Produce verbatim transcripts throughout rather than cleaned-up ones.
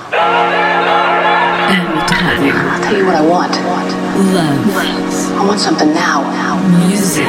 I'll tell you what I want. Love. I want something now. Now. Music.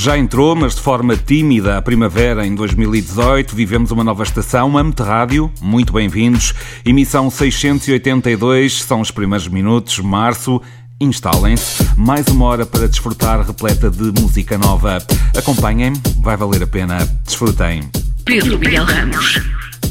Já entrou, mas de forma tímida, a primavera em dois mil e dezoito. Vivemos uma nova estação, a Amo-te Rádio. Muito bem-vindos. Emissão seiscentos e oitenta e dois, são os primeiros minutos, março. Instalem-se. Mais uma hora para desfrutar, repleta de música nova. Acompanhem-me, vai valer a pena. Desfrutem. Pedro Miguel Ramos.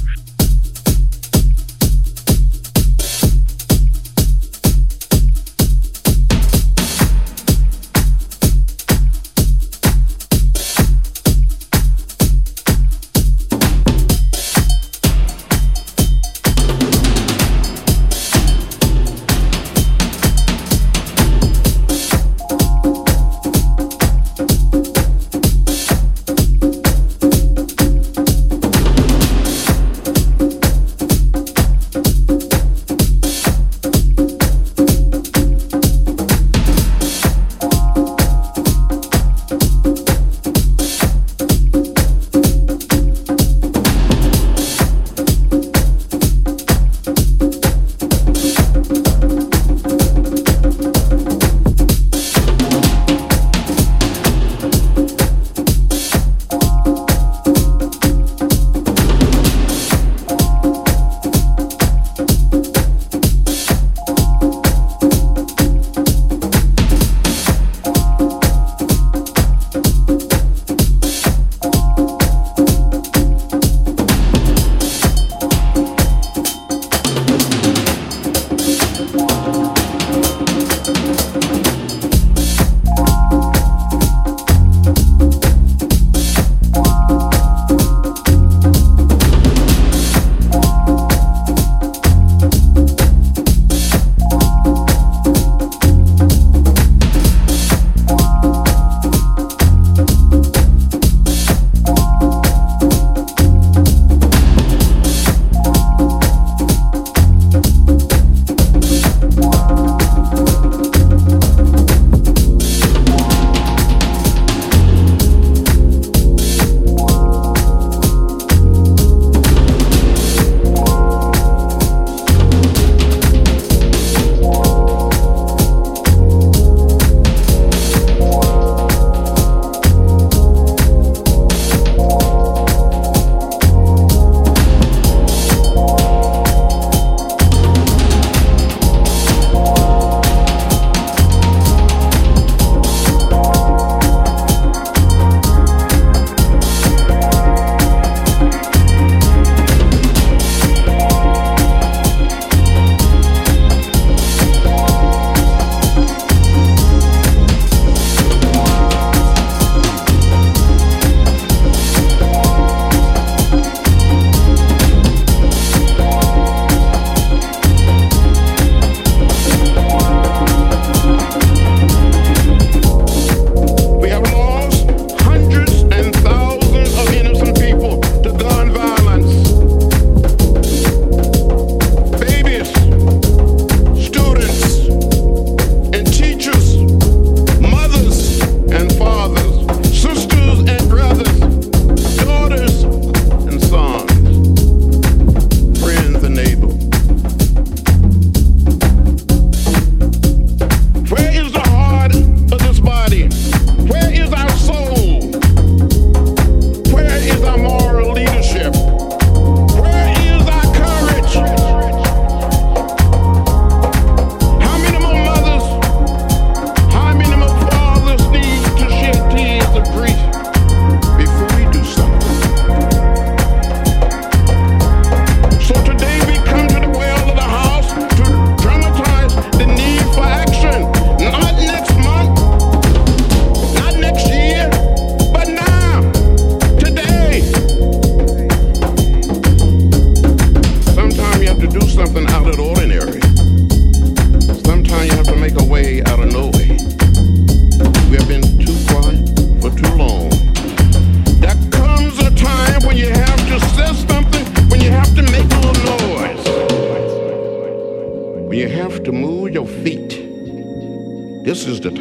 This is the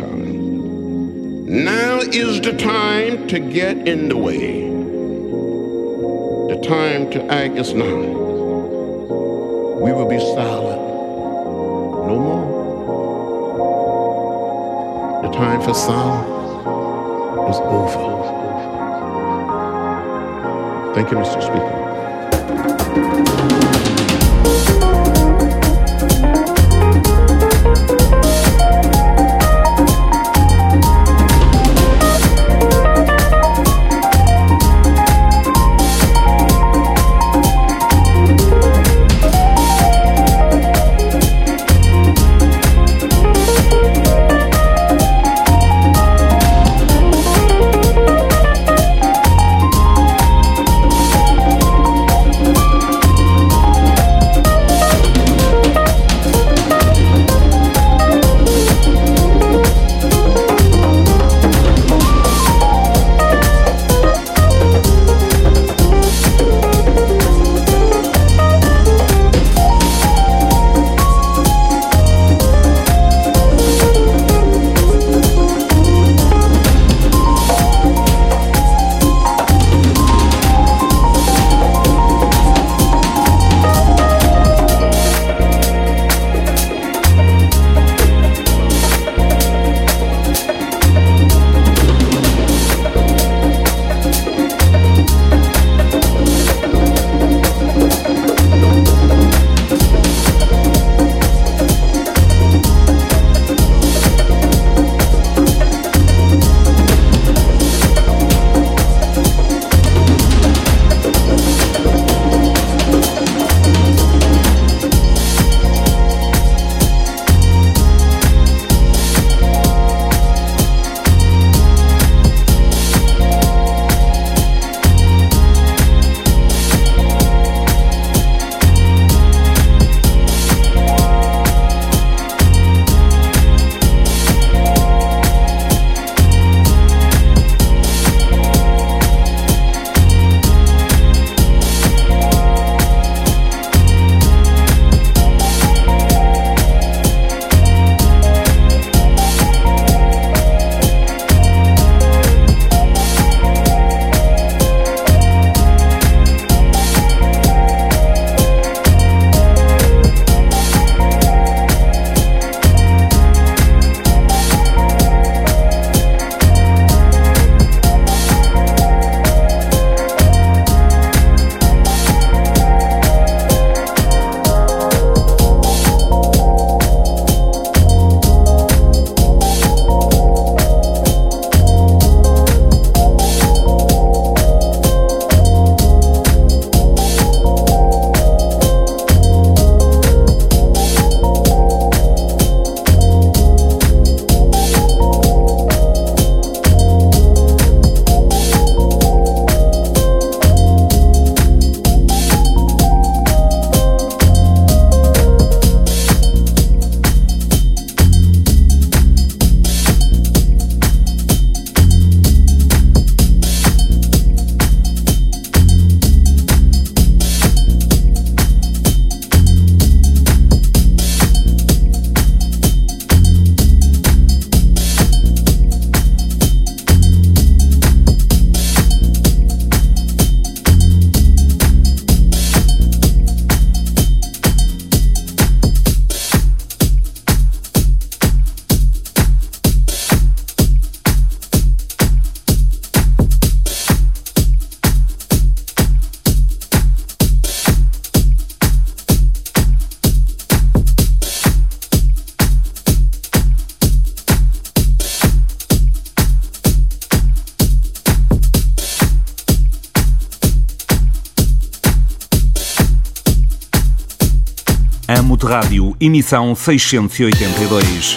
time. Now is the time to get in the way. The time to act is now. We will be silent no more. The time for silence was over. Thank you, Mister Speaker. Amo-te Rádio, emissão seiscentos e oitenta e dois.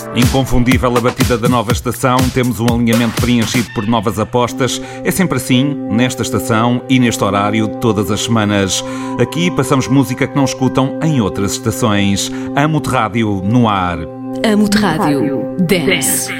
Inconfundível a batida da nova estação, temos um alinhamento preenchido por novas apostas. É sempre assim, nesta estação e neste horário, todas as semanas. Aqui passamos música que não escutam em outras estações. Amo-te Rádio no ar. Amo-te Rádio Dance.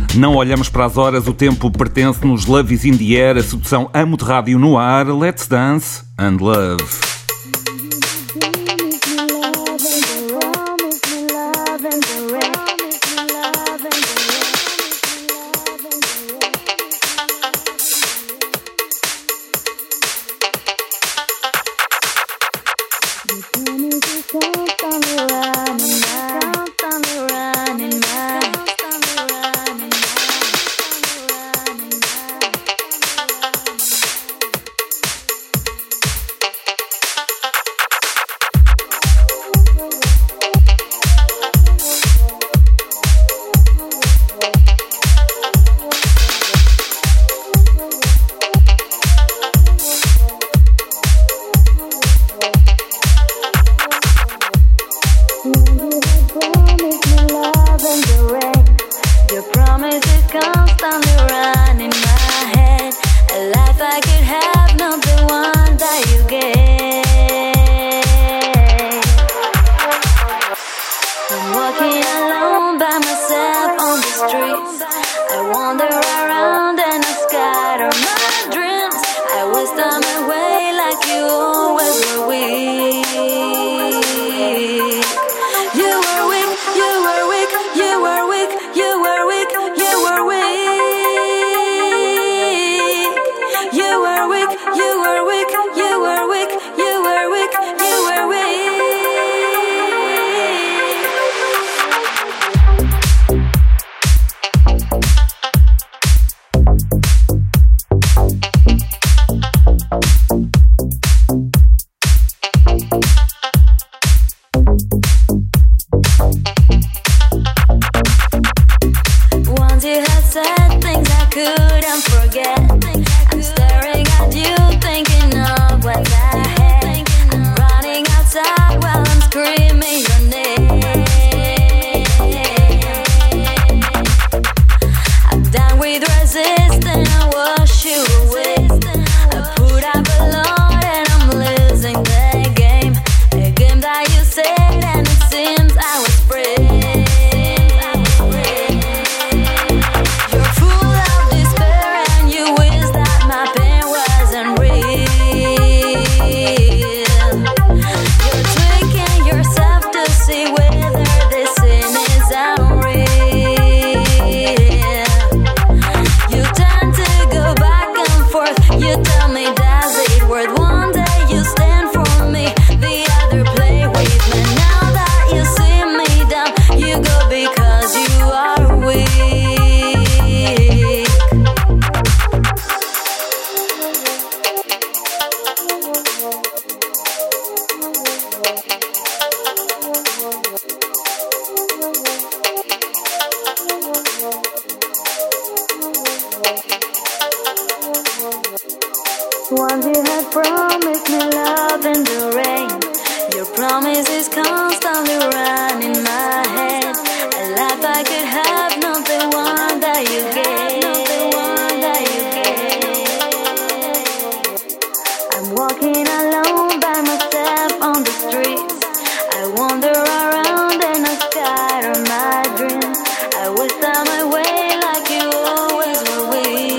Não olhamos para as horas, o tempo pertence-nos. Love is in the air, a sedução Amo de Rádio no ar. Let's dance and love. Once you had promised me love in the rain. Your promise is constantly running my head. A life I could have, not the one that you gave, not the one that you gave. I'm walking alone by myself on the streets. I wander around and I scatter my dreams. I waste time away like you always were with.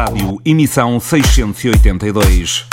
Rádio, emissão seiscentos e oitenta e dois.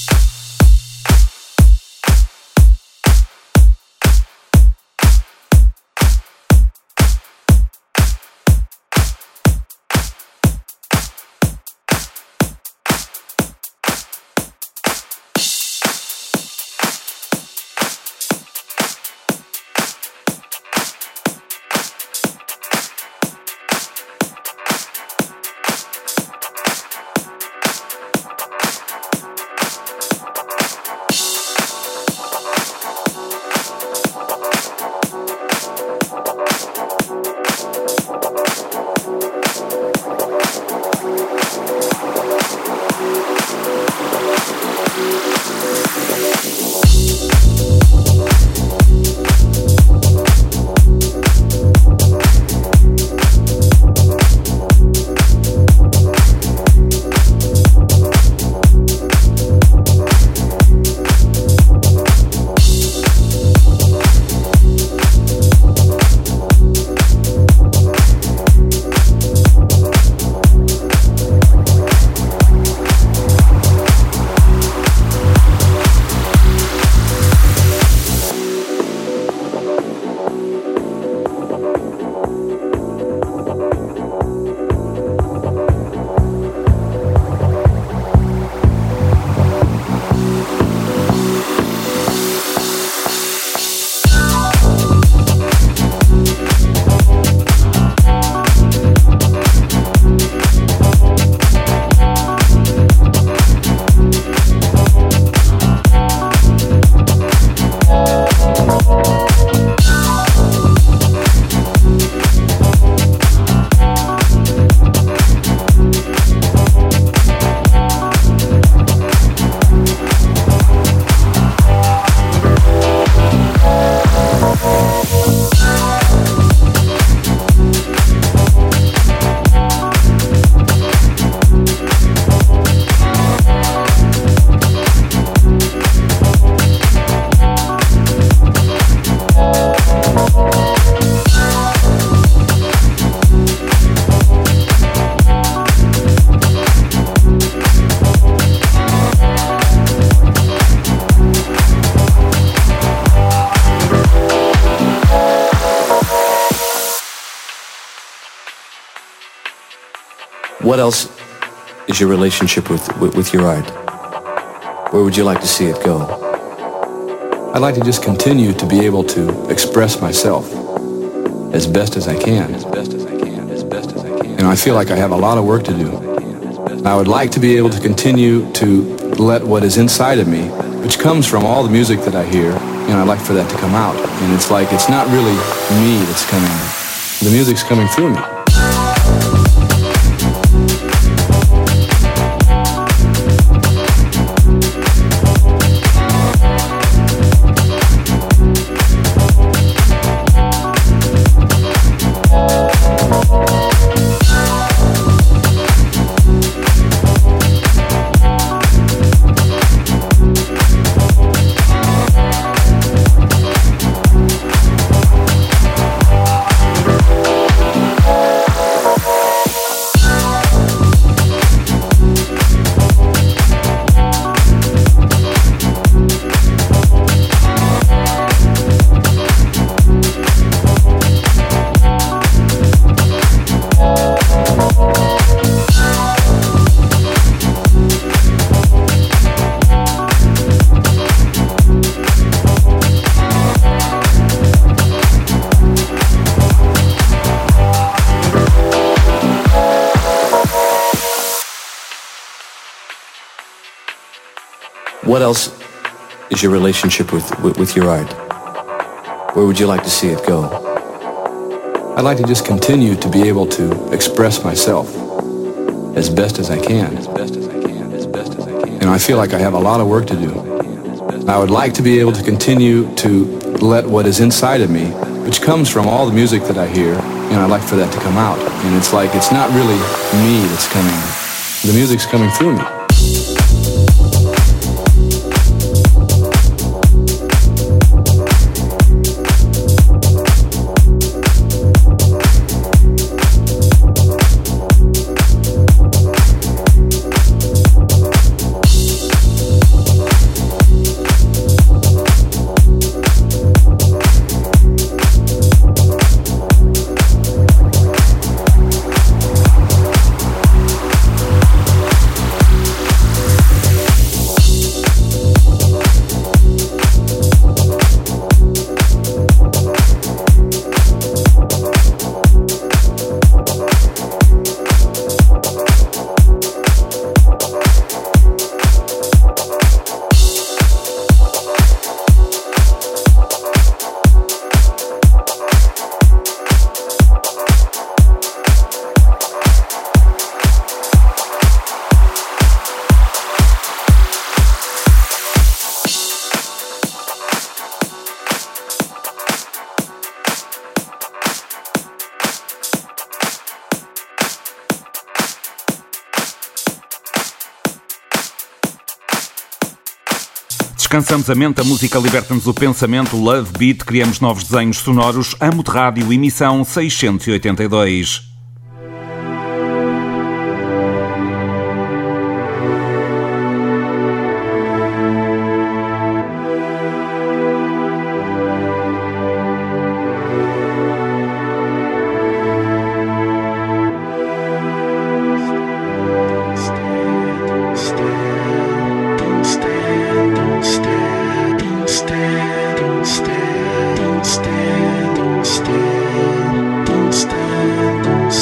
What else is your relationship with, with, with your art? Where would you like to see it go? I'd like to just continue to be able to express myself as best as I can. As best as I can, as best as I can. And I feel like I have a lot of work to do. I would like to be able to continue to let what is inside of me, which comes from all the music that I hear, and I'd like for that to come out. And it's like, it's not really me that's coming, the music's coming through me. What else is your relationship with, with, with your art? Where would you like to see it go? I'd like to just continue to be able to express myself as best as I can. As best as I can, as best as I can. And I feel like I have a lot of work to do. I would like to be able to continue to let what is inside of me, which comes from all the music that I hear, and I'd like for that to come out. And it's like, it's not really me that's coming, the music's coming through me. Descansamos a mente, a música liberta-nos o pensamento. Love Beat, criamos novos desenhos sonoros. Amo de Rádio, emissão seiscentos e oitenta e dois. Don't stand, don't stand, don't stand, don't stand.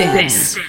Dance.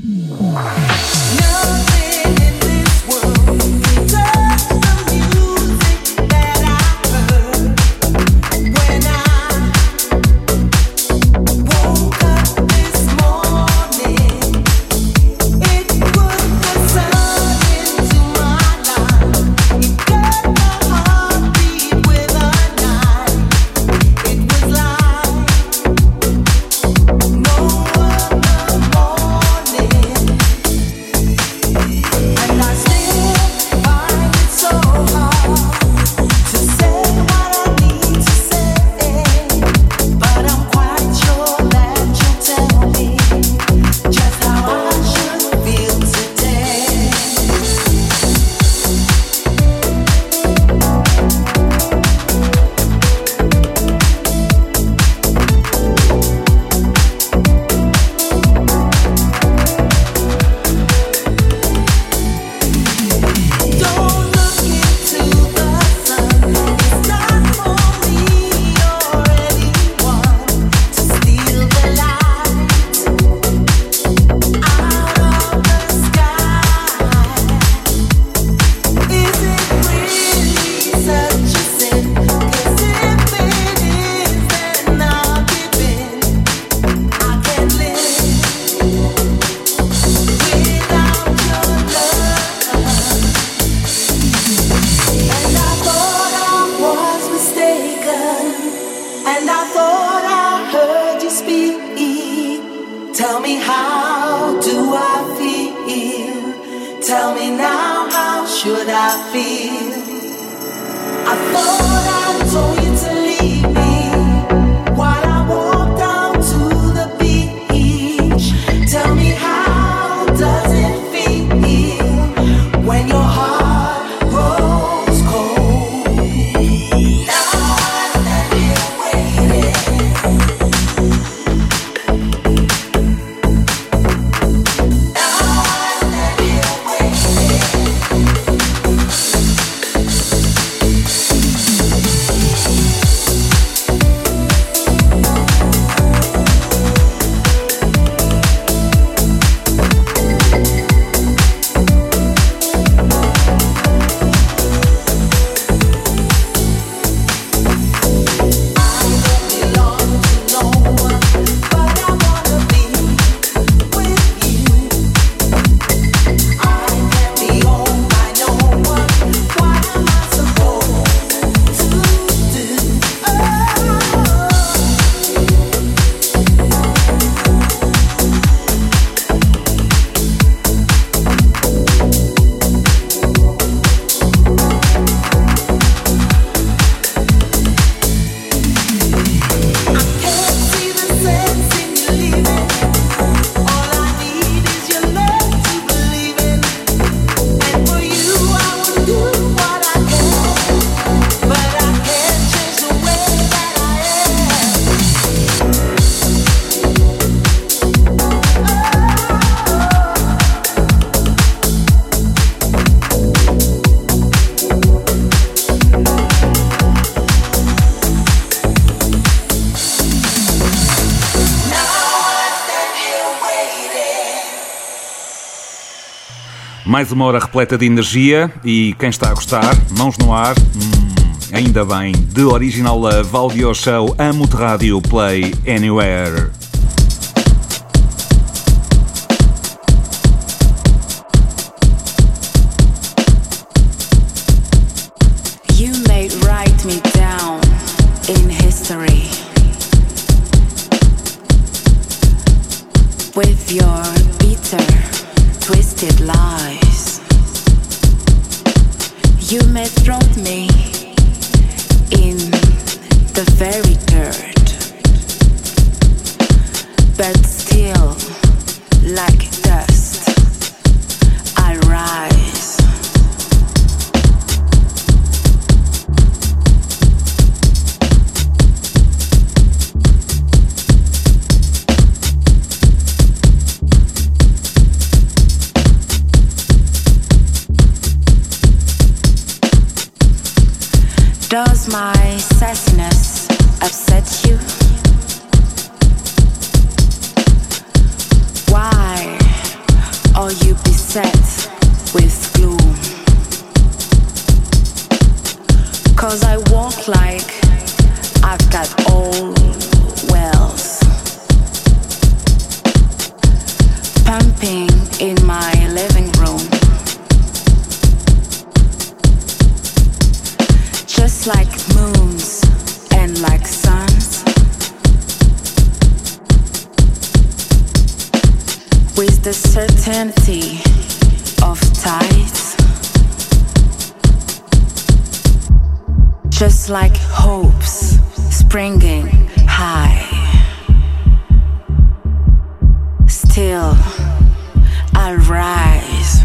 Mais uma hora repleta de energia e quem está a gostar, mãos no ar, hum, ainda bem, de Original Love, Audio Show, Amo-te Rádio, Play Anywhere. You may write me down in history with your bitter, twisted lies. You may throw me in the very dirt, but still, like dust, I rise. Does my sassiness upset you? Why bells pumping in my living room, just like moons and like suns, with the certainty of tides, just like hopes springing high. Still I rise,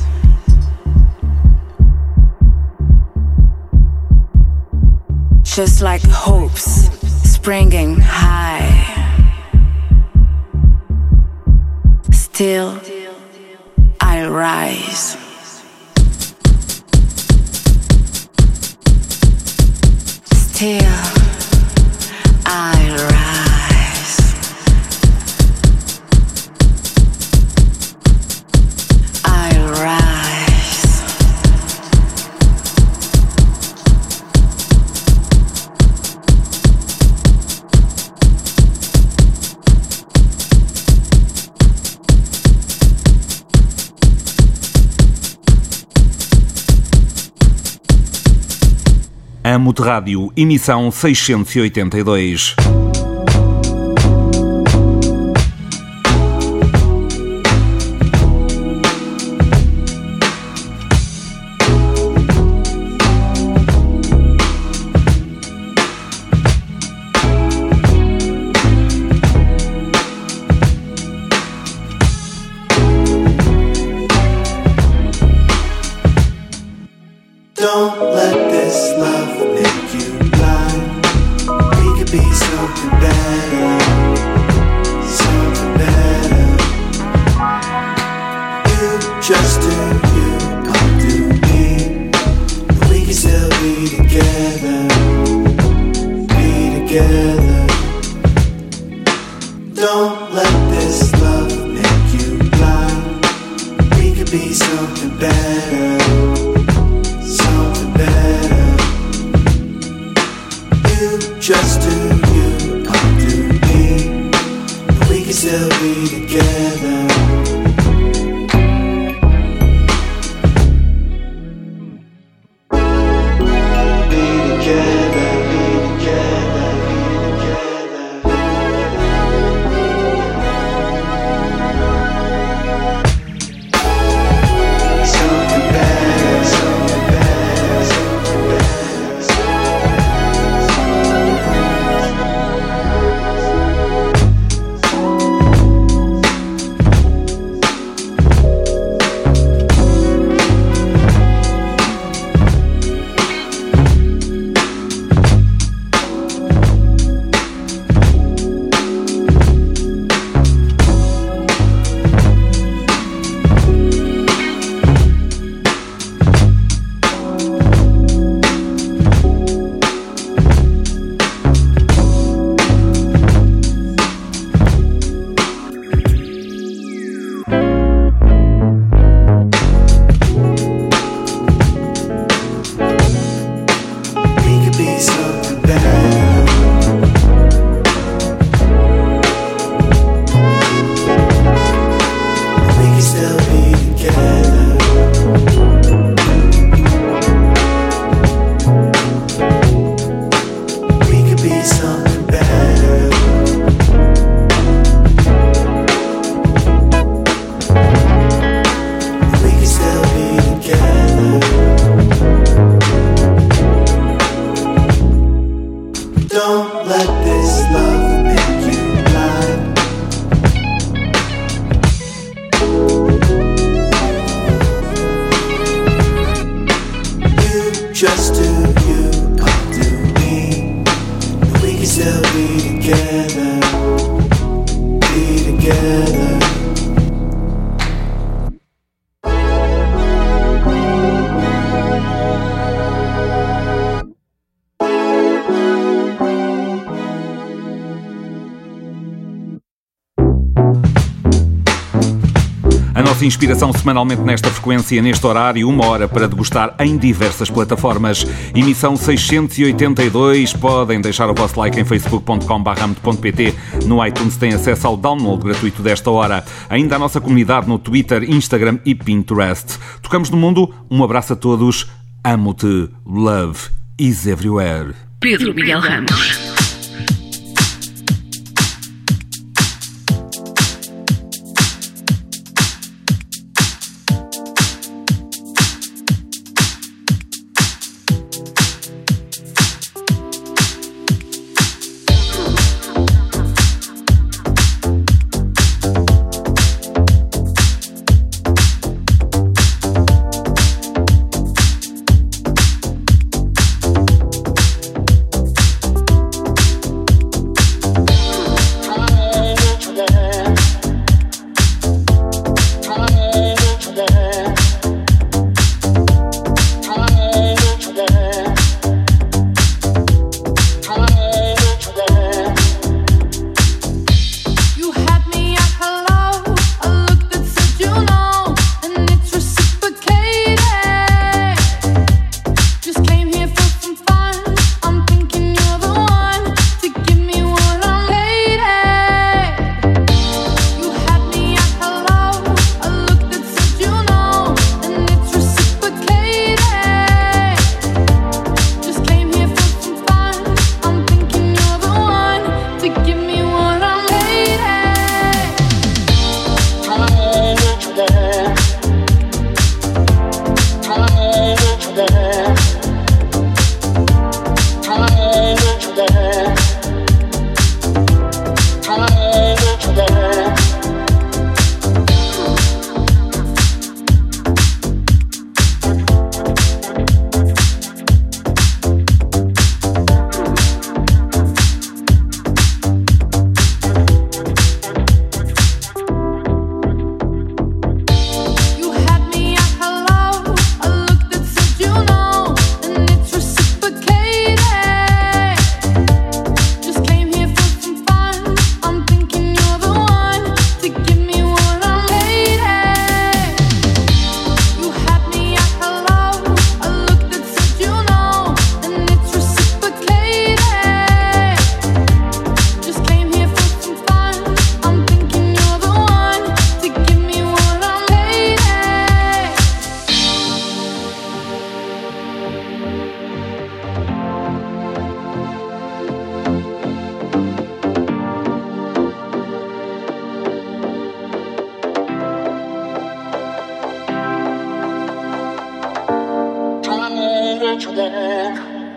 just like hopes springing high. Still I rise. Still I rise. I rise. Amo-te Rádio, emissão seiscentos e oitenta e dois. Don't let this love make you blind. We could be something better, something better. You just do you, I'll do me. But we can still be together, be together. Don't let this love make you blind. We could be something better, better. You just do you, I'll do me. But we can still be together. Be together, be together, be together. Something better, something better. Just do you, I'll do me. And we can still be together, be together. A nossa inspiração semanalmente nesta frequência, neste horário, uma hora para degustar em diversas plataformas. Emissão seiscentos e oitenta e dois. Podem deixar o vosso like em facebook ponto com barra amo ponto pt. No iTunes têm acesso ao download gratuito desta hora. Ainda a nossa comunidade no Twitter, Instagram e Pinterest. Tocamos no mundo. Um abraço a todos. Amo-te. Love is everywhere. Pedro Miguel Ramos.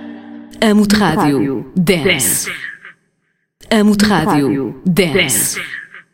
Amo-te Rádio Dance. Amo-te Rádio Dance.